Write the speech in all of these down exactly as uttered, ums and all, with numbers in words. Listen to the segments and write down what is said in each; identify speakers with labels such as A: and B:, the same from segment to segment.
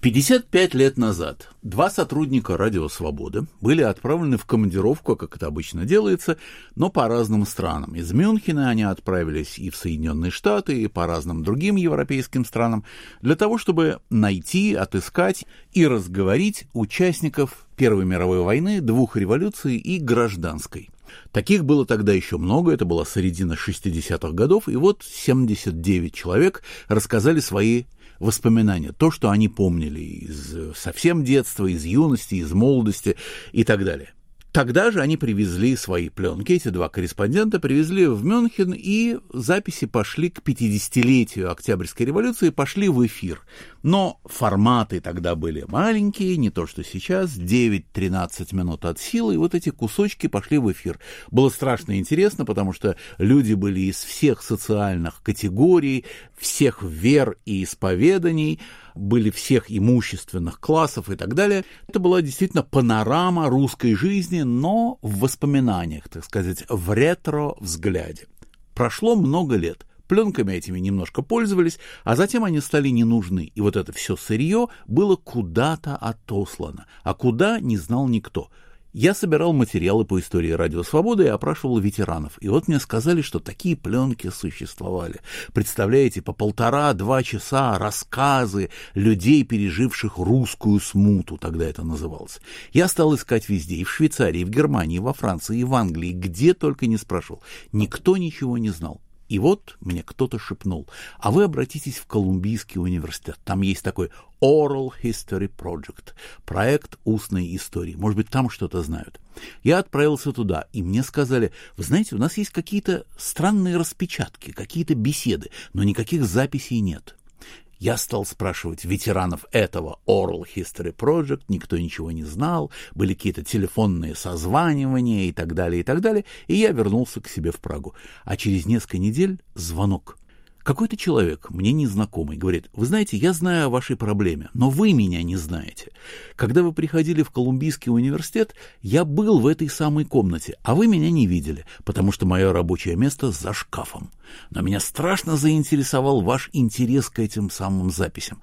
A: пятьдесят пять лет назад два сотрудника «Радио Свобода» были отправлены в командировку, как это обычно делается, но по разным странам. Из Мюнхена они отправились и в Соединенные Штаты, и по разным другим европейским странам, для того, чтобы найти, отыскать и разговорить участников Первой мировой войны, двух революций и гражданской. Таких было тогда еще много, это была середина шестидесятых годов, и вот семьдесят девять человек рассказали свои воспоминания, то, что они помнили из совсем детства, из юности, из молодости и так далее. Тогда же они привезли свои пленки, эти два корреспондента привезли в Мюнхен, и записи пошли к пятидесятилетию Октябрьской революции, пошли в эфир. Но форматы тогда были маленькие, не то что сейчас, девять-тринадцать минут от силы, и вот эти кусочки пошли в эфир. Было страшно интересно, потому что люди были из всех социальных категорий, всех вер и исповеданий, были всех имущественных классов и так далее. Это была действительно панорама русской жизни, но в воспоминаниях, так сказать, в ретро-взгляде. Прошло много лет. Пленками этими немножко пользовались, а затем они стали не нужны. И вот это все сырье было куда-то отослано. А куда, не знал никто. Я собирал материалы по истории «Радио Свобода» и опрашивал ветеранов. И вот мне сказали, что такие пленки существовали. Представляете, по полтора-два часа рассказы людей, переживших русскую смуту, тогда это называлось. Я стал искать везде, и в Швейцарии, и в Германии, и во Франции, и в Англии, где только не спрашивал. Никто ничего не знал. И вот мне кто-то шепнул, а вы обратитесь в Колумбийский университет, там есть такой Oral History Project, проект устной истории, может быть, там что-то знают. Я отправился туда, и мне сказали, вы знаете, у нас есть какие-то странные распечатки, какие-то беседы, но никаких записей нет. Я стал спрашивать ветеранов этого Oral History Project, никто ничего не знал, были какие-то телефонные созванивания и так далее, и так далее, и я вернулся к себе в Прагу. А через несколько недель звонок. Какой-то человек, мне незнакомый, говорит, вы знаете, я знаю о вашей проблеме, но вы меня не знаете. Когда вы приходили в Колумбийский университет, я был в этой самой комнате, а вы меня не видели, потому что мое рабочее место за шкафом. Но меня страшно заинтересовал ваш интерес к этим самым записям.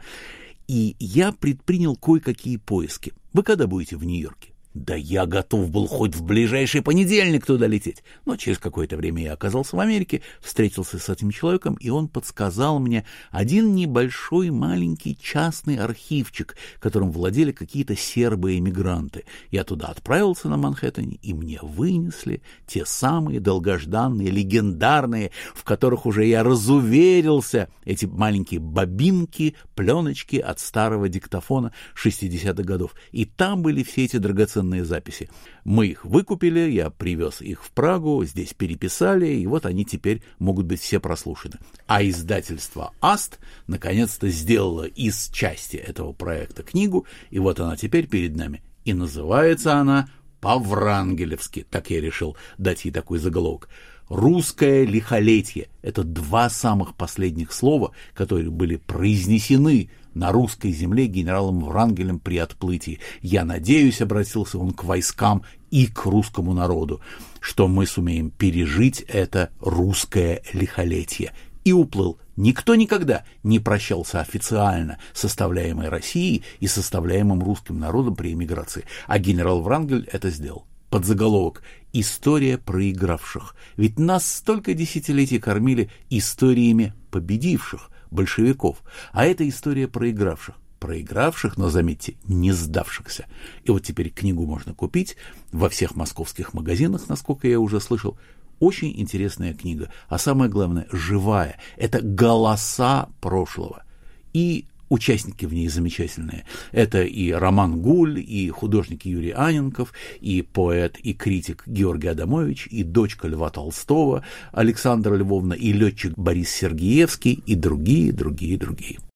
A: И я предпринял кое-какие поиски. Вы когда будете в Нью-Йорке? Да я готов был хоть в ближайший понедельник туда лететь. Но через какое-то время я оказался в Америке, встретился с этим человеком, и он подсказал мне один небольшой маленький частный архивчик, которым владели какие-то сербы-эмигранты. Я туда отправился на Манхэттене, и мне вынесли те самые долгожданные, легендарные, в которых уже я разуверился, эти маленькие бобинки, пленочки от старого диктофона шестидесятых годов. И там были все эти драгоценные записи. Мы их выкупили, я привез их в Прагу, здесь переписали, и вот они теперь могут быть все прослушаны. А издательство АСТ наконец-то сделало из части этого проекта книгу, и вот она теперь перед нами. И называется она по-врангелевски, так я решил дать ей такой заголовок. «Русское лихолетие» — это два самых последних слова, которые были произнесены на русской земле генералом Врангелем при отплытии. Я надеюсь, обратился он к войскам и к русскому народу, что мы сумеем пережить это русское лихолетие. И уплыл. Никто никогда не прощался официально с составляемой Россией и составляемым русским народом при эмиграции, а генерал Врангель это сделал. Подзаголовок «История проигравших». Ведь нас столько десятилетий кормили историями победивших, большевиков, а это история проигравших. Проигравших, но, заметьте, не сдавшихся. И вот теперь книгу можно купить во всех московских магазинах, насколько я уже слышал. Очень интересная книга, а самое главное, живая. Это голоса прошлого. И участники в ней замечательные. Это и Роман Гуль, и художник Юрий Анненков, и поэт и критик Георгий Адамович, и дочка Льва Толстого Александра Львовна, и летчик Борис Сергеевский, и другие, другие, другие.